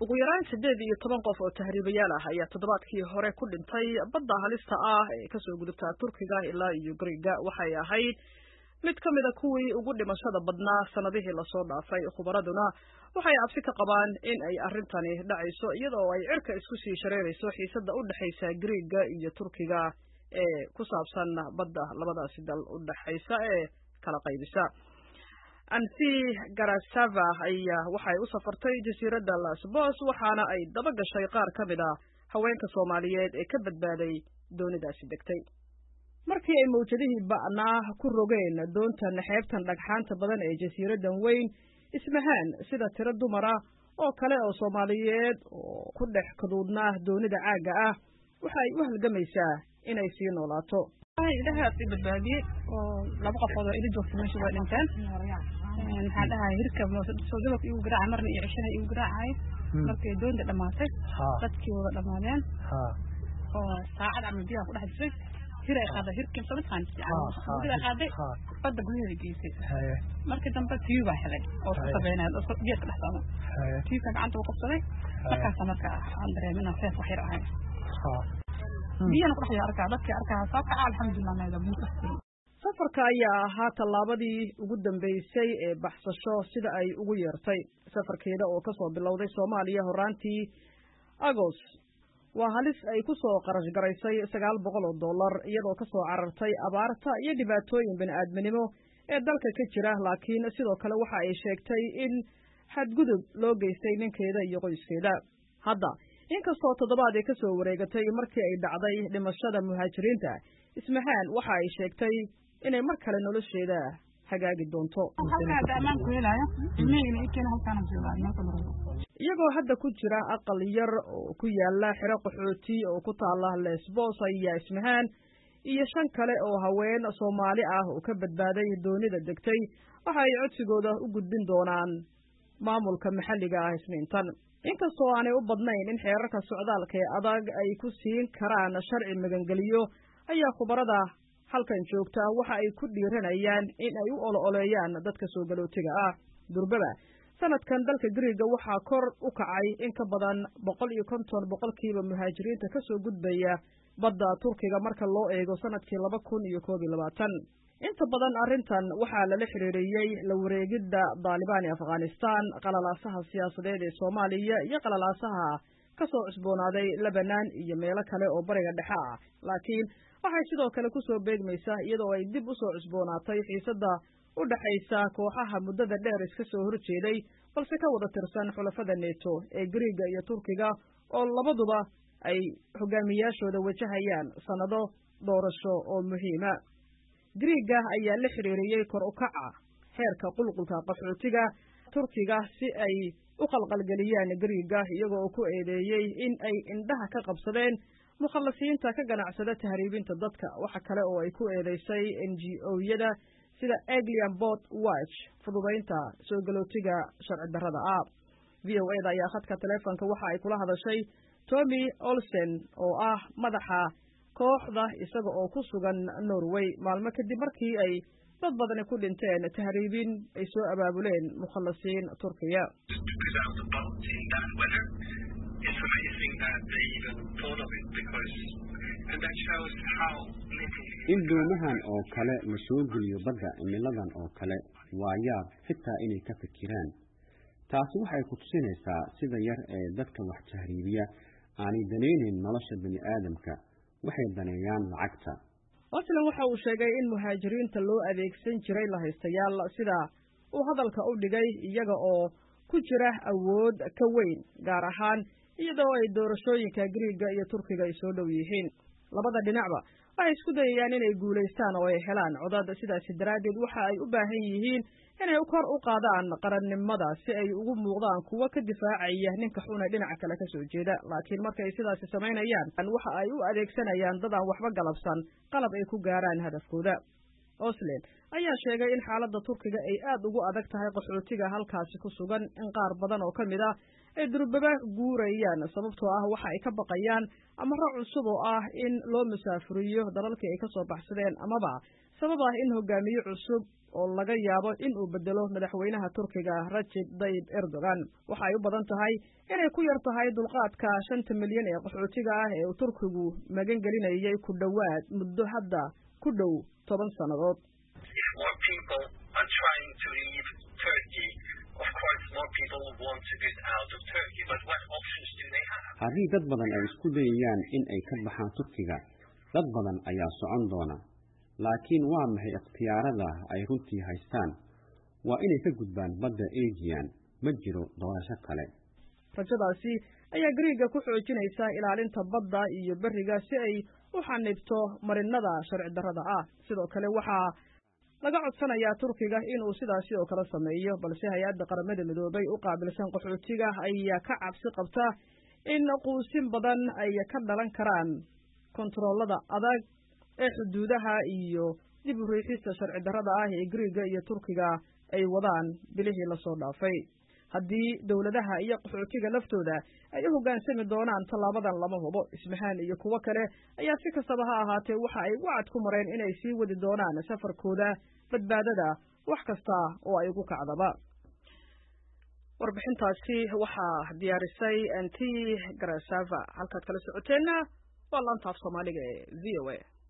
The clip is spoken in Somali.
ugu yaraan 18 qof oo tahriibayaal ah ayaa toddobaadkii hore ku dhintay badda halista ah ee ka soo gudubta Turkiga ilaa iyo Greega waxay ahayd mid ka mid ah kuwii ugu dhimashada badnaa sanadihii la soo dhaafay khubaraduna waxay absi ka qabaan in ay arrintani dhacayso iyadoo ay cirka isku sii shareerayso xiisadda u dhaxaysa Greega iyo Turkiga ee ku saabsan badda labadaasi dal u dhaxaysa ee kala qaybisa Ansi Garasava ayaa waxay u safartay jasiiradda Lesbos waxaana ay daba gashay qaar ka mid ah haweenka Soomaaliyeed ee ka badbaaday doonidaasi degtay markii ay mawjadihii ba'naa ku rogeen doontan xeebtan dhagxaanta badan ee jasiiraddan weyn ismahaan sida tiro dumar ah oo kale oo Soomaaliyeed oo ku dhex kaduudnaa doonida caaga ah waxay u halgamaysaa inay sii noolaato ilahaas badbaadiyay oo laba qofood oo ila joogtay meesha waa dhinteen waxaan dhahay hirka soo dabak igu garaac marna iyo cishaha igu garaacay markay doonta dhamaatay dadkii wada dhamaadeen oo saacad ama biyaha ku dhex jirtay hir ay qaaday hirkii sababtaan hir ay qaaday badda gudaheeda geysay markii dambe tiiba baa helay oo ku sabeynaa oo geedka dhex socda tiiba gacanta u qabsaday markaas aan dareeminaa seef wax yar ahay biyana ku dhex arkaa dadkii arkaa sababta alxamdulillah meeda buuxisay safarka ayaa ahaa tallaabadii ugu dambeysay ee baxsasho sida ay ugu yeertay safarkeeda oo ka soo bilowday Soomaaliya horaantii August waa halis ay ku soo qarash garaysay $900 iyadoo ka soo carartay abaarta iyo dhibaatooyin bini'aadminimo ee dalka ka jira laakiin sidoo kale waxa ay sheegtay in xadgudub loo geystay ninkeeda iyo qoyskeeda hadda inkastoo toddobaad ay ka soo wareegatay markii ay dhacday dhimashada muhaajiriinta ismahaan waxa ay sheegtay inay mar kale nolosheeda hagaagi doonto iyagoo hadda ku jira aqal yar oo ku yaala xero qaxooti oo ku taala Lesbos ayaa ismahaan iyo 5 kale oo haween Soomaali ah oo ka badbaaday doonida degtay waxa ay codsigooda u gudbin doonaan maamulka maxalliga ah Isniintan inkastoo aanay u badnayn in xeerarka socdaalka ee adag ay ku siin karaan sharci magangeliyo ayaa khubarada halkan joogta waxa ay ku dhiiranayaan in ay u ololeeyaan dadka soo galootiga ah durbaba sanadkan dalka Greega waxaa kor u kacay in ka badan 150% muhaajiriinta ka soo gudbaya badda Turkiga marka loo eego sanadkii 2021 inta badan arrintan waxaa la xiriiriyay la wareegidda Taliban ee Afghanistan qalalaasaha siyaasadeed ee Soomaaliya iyo qalalaasaha ka soo cusboonaaday Lebanon iyo meelo kale oo bariga dhexe ah laakiin waxay sidoo kale ku soo beegmaysaa iyadoo ay dib u soo cusboonaatay xiisadda u dhaxaysa kooxaha muddada dheer iska soo horjeeday balse ka wada tirsan xulafada NATO ee Greega iyo Turkiga oo labaduba ay hogaamiyaashooda wajahayaan sanado doorasho oo muhiim ah Greega ayaa la xiriiriyay kor u kaca heerka qulqulka qaxootiga Turkiga si ay u qalqalgeliyaan Greega iyagoo ku eedeeyay in ay indhaha ka qabsadeen mukhallasiinta ka ganacsada tahriibinta dadka waxa kale oo ay ku eedeysay NGO-yada sida Alien Boat Watch fududeynta soo galootiga sharci darrada ah VOA-da ayaa khadka telefoonka waxa ay kula hadashay Tommy Olsen oo ah madaxa kooxda isaga oo ku sugan Norway maalmo kadib markii ay dad badan ku dhinteen tahriibin ay soo abaabuleen mukhallasiin Turkiya It's amazing that they even thought of it because and that shows how in doomahan oo kale la soo geliyo badda cimiladan oo kale waa yaab xitaa inay ka fikiraan taasi waxay ku tusinaysaa sida yar ee dadka wax tahriibiya aanay daneynin nolosha bini'aadamka waxay daneeyaan lacagta Oslan waxa uu sheegay in muhaajiriinta loo adeegsan jiray la haystayaal sida uu hadalka u dhigay iyaga oo ku jira awood ka weyn gaar ahaan iyadoo ay doorashooyinka Greega iyo Turkiga ay soo dhow yihiin labada dhinacba waxay isku dayayaan inay guuleystaan oo ay helaan codad sidaas daraadeed waxa ay u baahan yihiin inay kor u qaadaan qarannimada si ay ugu muuqdaan kuwa ka difaacaya ninka xun ee dhinaca kale ka soo jeeda laakiin markay sidaas sameynayaan waxa ay u adeegsanayaan dad aan waxba galabsan qalab ay ku gaaraan hadafkooda Oslan ayaa sheegay in xaaladda Turkiga ay aad ugu adag tahay qaxootiga halkaasi ku sugan in qaar badan oo kamid ah ay durbaba guurayaan sababtoo ah waxa ay ka baqayaan amaro cusub oo ah in loo musaafiriyo dalalkii ay ka soo baxsadeen amaba sabab ah in hogaamiye cusub oo laga yaabo in uu bedelo madaxweynaha Turkiga Recep Tayyip Erdogan waxa ay u badan tahay inay ku yar tahay dulqaadka 5 milyan ee qaxootiga ah ee Turkigu magan gelinayay ku dhawaad muddo hadda ku dhow 10 sanadood. More people are trying to leave Turkey. Of course, more people want to get out of Turkey, but what options do they have? Haddii dad badan ay isku dayayaan in ay ka baxaan Turkiga, dad badan ayaa socon doona. Laakiin waa maxay ikhtiyaarada ay runtii haystaan? Waa inay ka gudbaan badda Aegean, ma jiro doorasho kale. Rajadaasi ayaa Greega ku xoojinaysa ilaalinta badda iyo bariga si ay u xanibto marinada sharci darrada ah. Sidoo kale waxaa laga codsanayaa Turkiga inuu sidaasi oo kala sameeyo, balse hay'adda qaramada midoobay u qaabilsan qaxootiga ayaa ka cabsi qabta in quusin badan ay ka dhalan karaan kontroolada adag ee xuduudaha iyo dib u riixista sharci darrada ah ee Greega iyo Turkiga ay wadaan bilihii la soo dhaafay. haddii dawladaha iyo qaxootiga laftooda ay u hoggaansami doonaan tallaabadan lama hubo. Ismahaan iyo kuwo kale ayaa si kastaba ha ahaatee waxa ay wacad ku mareen inay sii wadi doonaan safarkooda badbaadada wax kasta oo ay ugu kacdaba. Warbixintaasi waxaa diyaarisay Anti Grasava halkaad kala socoteenna waa laanta af Soomaaliga ee VOA.